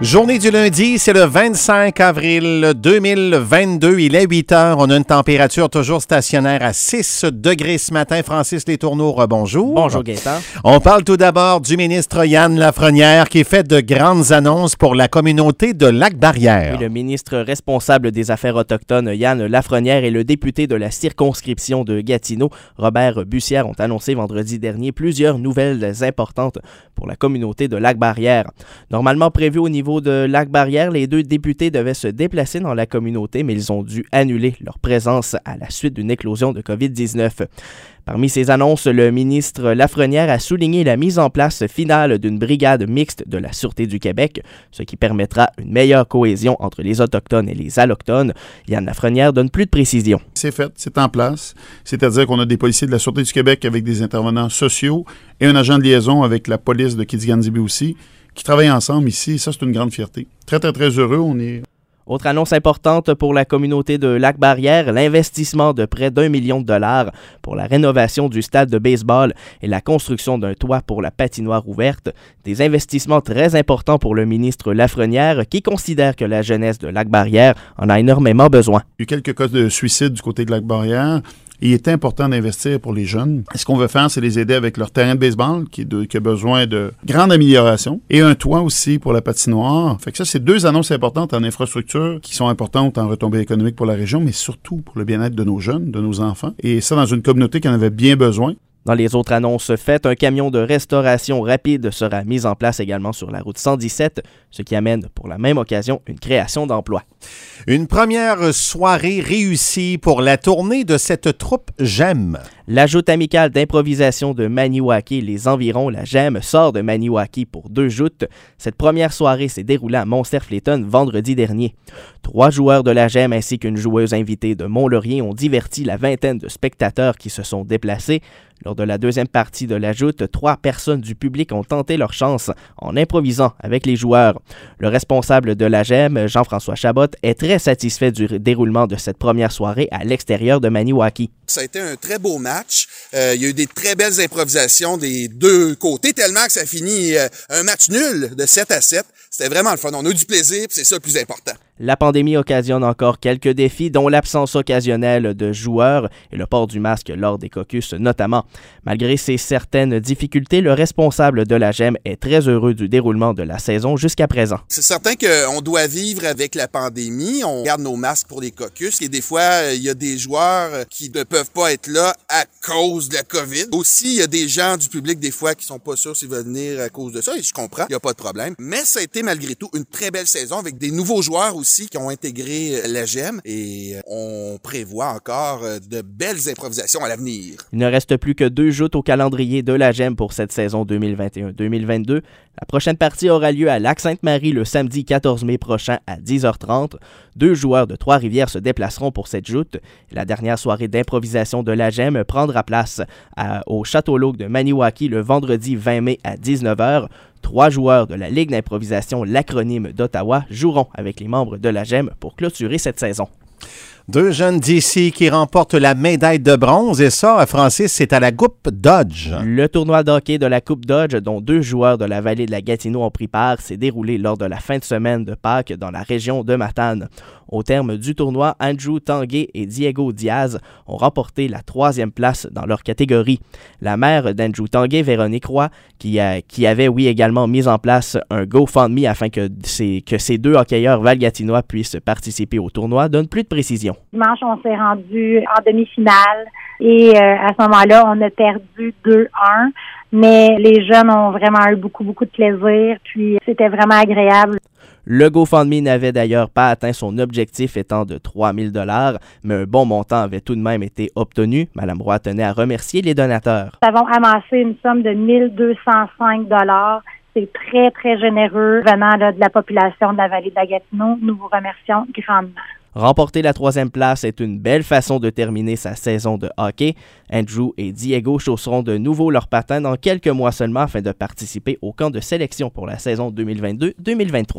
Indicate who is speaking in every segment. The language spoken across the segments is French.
Speaker 1: Journée du lundi, c'est le 25 avril 2022. Il est 8 heures. On a une température toujours stationnaire à 6 degrés ce matin. Francis Letourneau, rebonjour.
Speaker 2: Bonjour Gaëtan.
Speaker 1: On parle tout d'abord du ministre Yann Lafrenière qui fait de grandes annonces pour la communauté de Lac-Barrière.
Speaker 2: Oui, le ministre responsable des Affaires autochtones, Yann Lafrenière, et le député de la circonscription de Gatineau, Robert Bussière, ont annoncé vendredi dernier plusieurs nouvelles importantes pour la communauté de Lac-Barrière. Normalement prévu au niveau de Lac-Barrière, les deux députés devaient se déplacer dans la communauté, mais ils ont dû annuler leur présence à la suite d'une éclosion de COVID-19. Parmi ces annonces, le ministre Lafrenière a souligné la mise en place finale d'une brigade mixte de la Sûreté du Québec, ce qui permettra une meilleure cohésion entre les Autochtones et les Allochtones. Yann Lafrenière donne plus de précisions.
Speaker 3: C'est fait, c'est en place. C'est-à-dire qu'on a des policiers de la Sûreté du Québec avec des intervenants sociaux et un agent de liaison avec la police de Kidigan-Zibi aussi, qui travaillent ensemble ici. Ça, c'est une grande fierté. Très, très, très heureux. On est...
Speaker 2: Autre annonce importante pour la communauté de Lac-Barrière, l'investissement de près d'1 million de dollars pour la rénovation du stade de baseball et la construction d'un toit pour la patinoire ouverte. Des investissements très importants pour le ministre Lafrenière qui considère que la jeunesse de Lac-Barrière en a énormément besoin.
Speaker 3: Il y a eu quelques cas de suicide du côté de Lac-Barrière. Il est important d'investir pour les jeunes. Ce qu'on veut faire, c'est les aider avec leur terrain de baseball qui a besoin de grande amélioration et un toit aussi pour la patinoire. Fait que ça, c'est deux annonces importantes en infrastructure qui sont importantes en retombées économiques pour la région, mais surtout pour le bien-être de nos jeunes, de nos enfants. Et ça, dans une communauté qui en avait bien besoin.
Speaker 2: Dans les autres annonces faites, un camion de restauration rapide sera mis en place également sur la route 117, ce qui amène pour la même occasion une création d'emplois.
Speaker 1: Une première soirée réussie pour la tournée de cette troupe GEM.
Speaker 2: La joute amicale d'improvisation de Maniwaki et les environs, la GEM, sort de Maniwaki pour 2 joutes. Cette première soirée s'est déroulée à Mont-Cerf-Léton vendredi dernier. 3 joueurs de la GEM ainsi qu'une joueuse invitée de Mont-Laurier ont diverti la vingtaine de spectateurs qui se sont déplacés. Lors de la deuxième partie de la joute, 3 personnes du public ont tenté leur chance en improvisant avec les joueurs. Le responsable de la GEM, Jean-François Chabot, est très satisfait du déroulement de cette première soirée à l'extérieur de Maniwaki.
Speaker 4: Ça a été un très beau match. Il y a eu des très belles improvisations des deux côtés, tellement que ça finit un match nul de 7-7. C'était vraiment le fun. On a eu du plaisir, c'est ça le plus important.
Speaker 2: La pandémie occasionne encore quelques défis, dont l'absence occasionnelle de joueurs et le port du masque lors des caucus notamment. Malgré ces certaines difficultés, le responsable de la GEM est très heureux du déroulement de la saison jusqu'à présent.
Speaker 4: C'est certain qu'on doit vivre avec la pandémie. On garde nos masques pour les caucus et des fois, il y a des joueurs qui ne peuvent pas être là à cause de la COVID. Aussi, il y a des gens du public des fois qui sont pas sûrs s'ils veulent venir à cause de ça et je comprends, il n'y a pas de problème. Mais ça a été malgré tout une très belle saison avec des nouveaux joueurs aussi qui ont intégré la GEM et on prévoit encore de belles improvisations à l'avenir.
Speaker 2: Il ne reste plus que 2 joutes au calendrier de la GEM pour cette saison 2021-2022. La prochaine partie aura lieu à Lac-Sainte-Marie le samedi 14 mai prochain à 10h30. 2 joueurs de Trois-Rivières se déplaceront pour cette joute. La dernière soirée d'improvisation de la GEM prendra place au Château L'Oak de Maniwaki le vendredi 20 mai à 19h. 3 joueurs de la Ligue d'improvisation L'Acronyme d'Ottawa joueront avec les membres de la GEM pour clôturer cette saison.
Speaker 1: 2 jeunes d'ici qui remportent la médaille de bronze et ça, Francis, c'est à la Coupe Dodge.
Speaker 2: Le tournoi de hockey de la Coupe Dodge, dont 2 joueurs de la vallée de la Gatineau ont pris part, s'est déroulé lors de la fin de semaine de Pâques dans la région de Matane. Au terme du tournoi, Andrew Tanguay et Diego Diaz ont remporté la 3e place dans leur catégorie. La mère d'Andrew Tanguay, Véronique Roy, qui avait également mis en place un GoFundMe afin que ces 2 hockeyeurs valgatinois puissent participer au tournoi, donne plus de précision.
Speaker 5: Dimanche, on s'est rendu en demi-finale et à ce moment-là, on a perdu 2-1. Mais les jeunes ont vraiment eu beaucoup de plaisir, puis c'était vraiment agréable.
Speaker 2: Le GoFundMe n'avait d'ailleurs pas atteint son objectif étant de 3 000 $, mais un bon montant avait tout de même été obtenu. Mme Roy tenait à remercier les donateurs.
Speaker 5: Nous avons amassé une somme de 1 205 $. C'est très, très généreux venant de la population de la vallée de la Gatineau. Nous vous remercions grandement.
Speaker 2: Remporter la 3e place est une belle façon de terminer sa saison de hockey. Andrew et Diego chausseront de nouveau leurs patins dans quelques mois seulement afin de participer au camp de sélection pour la saison 2022-2023.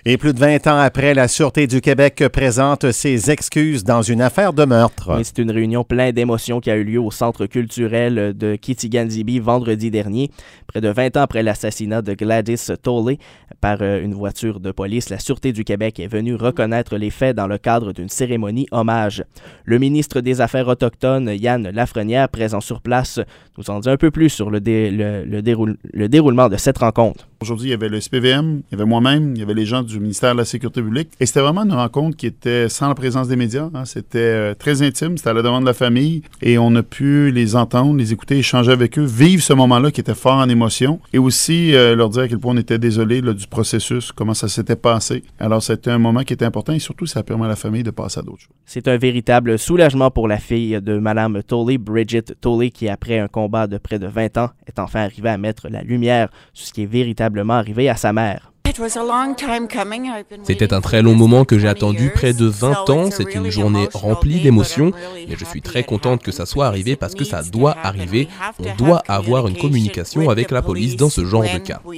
Speaker 1: Et plus de 20 ans après, la Sûreté du Québec présente ses excuses dans une affaire de meurtre.
Speaker 2: Oui, c'est une réunion pleine d'émotions qui a eu lieu au Centre culturel de Kitigan-Zibi vendredi dernier. Près de 20 ans après l'assassinat de Gladys Tolley par une voiture de police, la Sûreté du Québec est venue reconnaître les faits dans le cadre d'une cérémonie hommage. Le ministre des Affaires autochtones, Yann Lafrenière, présent sur place, nous en dit un peu plus sur le déroulement de cette rencontre.
Speaker 3: Aujourd'hui, il y avait le SPVM, il y avait moi-même, il y avait les gens du ministère de la Sécurité publique. Et c'était vraiment une rencontre qui était sans la présence des médias. C'était très intime, c'était à la demande de la famille. Et on a pu les entendre, les écouter, échanger avec eux, vivre ce moment-là qui était fort en émotion. Et aussi leur dire à quel point on était désolé du processus, comment ça s'était passé. Alors, c'était un moment qui était important et surtout, ça permet à la famille de passer à d'autres choses.
Speaker 2: C'est un véritable soulagement pour la fille de Mme Tolley, Bridget Tolley, qui, après un combat de près de 20 ans, est enfin arrivée à mettre la lumière sur ce qui est véritablement arrivé à sa mère.
Speaker 6: C'était un très long moment que j'ai attendu, près de 20 ans. C'est une journée remplie d'émotions, mais je suis très contente que ça soit arrivé parce que ça doit arriver. On doit avoir une communication avec la police dans ce genre de cas.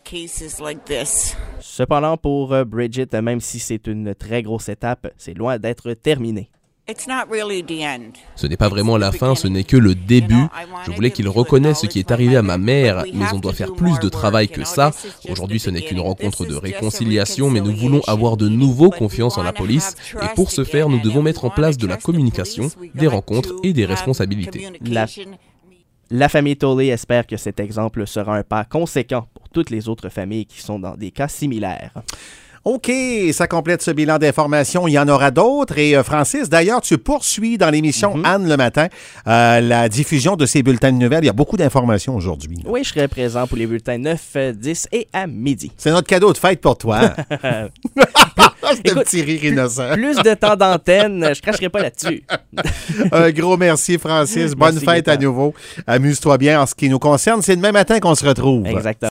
Speaker 2: Cependant, pour Bridget, même si c'est une très grosse étape, c'est loin d'être terminé.
Speaker 6: Ce n'est pas vraiment la fin, ce n'est que le début. Je voulais qu'il reconnaisse ce qui est arrivé à ma mère, mais on doit faire plus de travail que ça. Aujourd'hui, ce n'est qu'une rencontre de réconciliation, mais nous voulons avoir de nouveau confiance en la police. Et pour ce faire, nous devons mettre en place de la communication, des rencontres et des responsabilités.
Speaker 2: La famille Tolley espère que cet exemple sera un pas conséquent pour toutes les autres familles qui sont dans des cas similaires.
Speaker 1: OK, ça complète ce bilan d'informations. Il y en aura d'autres. Et Francis, d'ailleurs, tu poursuis dans l'émission Anne le matin la diffusion de ces bulletins de nouvelles. Il y a beaucoup d'informations aujourd'hui.
Speaker 2: Oui, je serai présent pour les bulletins 9, 10 et à midi.
Speaker 1: C'est notre cadeau de fête pour toi. C'est un petit rire innocent.
Speaker 2: Plus de temps d'antenne, je ne cracherai pas là-dessus.
Speaker 1: Un gros merci, Francis. Bonne fête à nouveau. Amuse-toi bien. En ce qui nous concerne, c'est demain matin qu'on se retrouve.
Speaker 2: Exactement.